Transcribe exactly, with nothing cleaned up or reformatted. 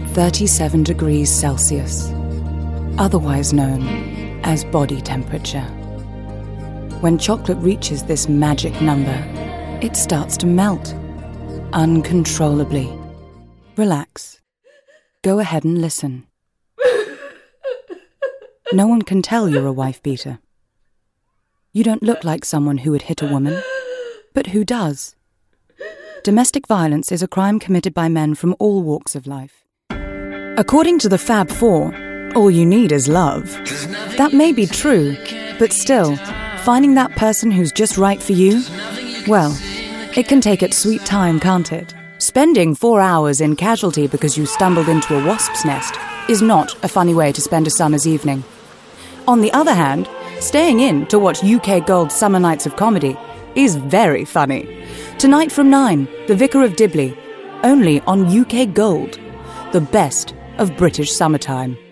thirty-seven degrees Celsius, otherwise known as body temperature. When chocolate reaches this magic number, it starts to melt, uncontrollably. Relax. Go ahead and listen. No one can tell you're a wife-beater. You don't look like someone who would hit a woman, but who does? Domestic violence is a crime committed by men from all walks of life. According to the Fab Four, all you need is love. That may be true, but still, finding that person who's just right for you, well, it can take its sweet time, can't it? Spending four hours in casualty because you stumbled into a wasp's nest is not a funny way to spend a summer's evening. On the other hand, staying in to watch U K Gold Summer Nights of Comedy is very funny. Tonight from nine, The Vicar of Dibley, only on U K Gold, the best of British summertime.